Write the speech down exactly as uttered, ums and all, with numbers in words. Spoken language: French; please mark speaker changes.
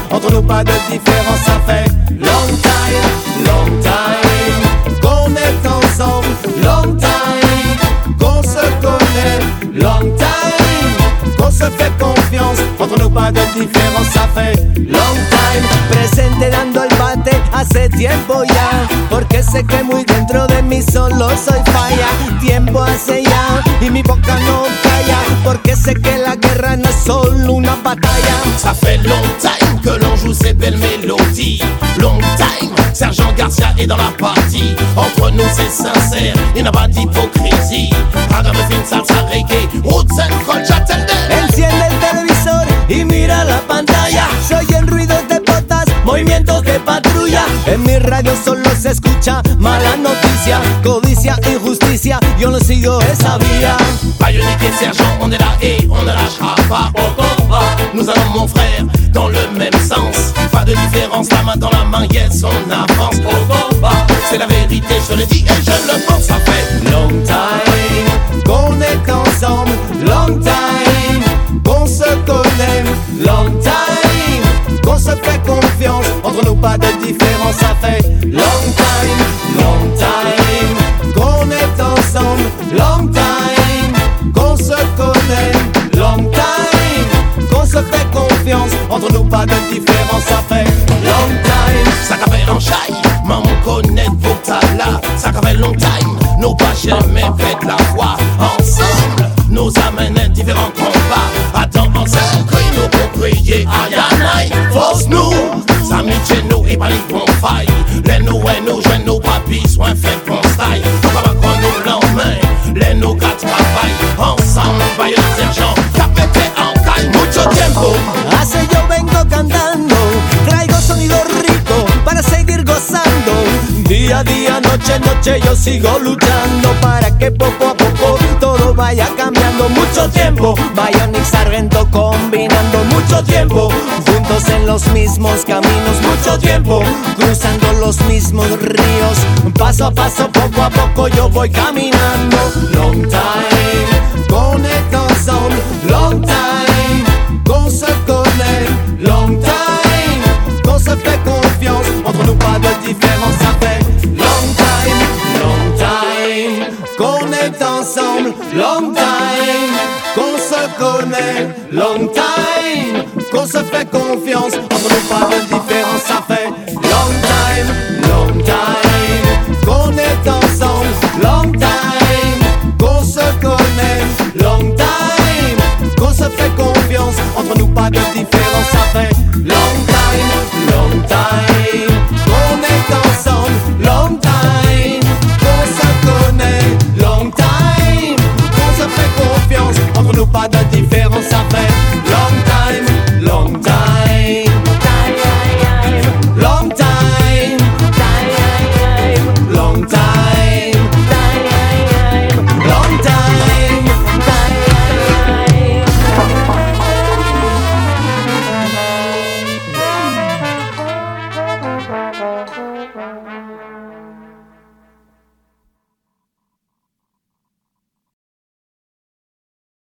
Speaker 1: entre nous pas de différence, ça fait long time, long time, qu'on est ensemble, long time, qu'on se connaît, long time, qu'on se fait confiance, entre nous pas de différence, ça fait long time. Presente dando el bate hace tiempo ya, porque sé que muy dentro de mí solo soy falla. Tiempo hace ya y mi boca no calla, porque sé que la guerra no es solo una batalla.
Speaker 2: Ça fait long time que l'on joue ces belles mélodies. Long time, Sergent Garcia est dans la partie. Entre nous c'est sincère, il n'y a pas d'hypocrisie. Hágame fin salsa reggae, roots and culture tender.
Speaker 1: Enciende el televisor y mira la pantalla. Se oyen ruidos de botas, movimientos de patrulla. En mi radio solo se escucha mala noticia, codicia, injusticia, yo no sigo esa vía.
Speaker 2: Bayonique et Sergent, on est là et on ne lâchera pas. Au combat, nous allons mon frère dans le même sens. Pas de différence, la main dans la main, yes on avance. Au combat, c'est la vérité, je le dis et je le pense. Ça fait
Speaker 1: long time qu'on est ensemble, long time qu'on se connaît, long time qu'on se fait confiance, entre nous pas de différence, ça fait long time, long time qu'on est ensemble, long time qu'on se connaît, long time qu'on se fait confiance, entre nous pas de différence, ça fait long time.
Speaker 2: Ça fait en chai, maman connaît vos talas. Ça fait long time, nos pas jamais fait la foi. Ensemble, nous amènent différents combats. Attends, ensemble, que nous pour crier Ayanai. Force nous, amitié nous et pas les bons failles. Les nous et nous, jeunes, nos papis, soins faits pour style. Nous pas qu'on nous l'emmène, les nous gars travaillent. Ensemble, vaillons sergent, capete en caille, mucho tiempo.
Speaker 1: Hace yo vengo cantando, traigo sonido rico para seguir gozando. Día a día, noche a noche yo sigo luchando para que poco a poco todo vaya cambiando. Mucho tiempo, Bayonique Sargento combinando. Mucho tiempo, juntos en los mismos caminos. Mucho tiempo, cruzando los mismos ríos. Paso a paso, poco a poco yo voy caminando. Long time, qu'on est ensemble. Long time, qu'on se connaît. Long time, qu'on se fait confiance, entre nous pas de différence, ça fait long time, long time qu'on est ensemble, long time qu'on se connaît, long time qu'on se fait confiance, entre nous pas de différence, ça fait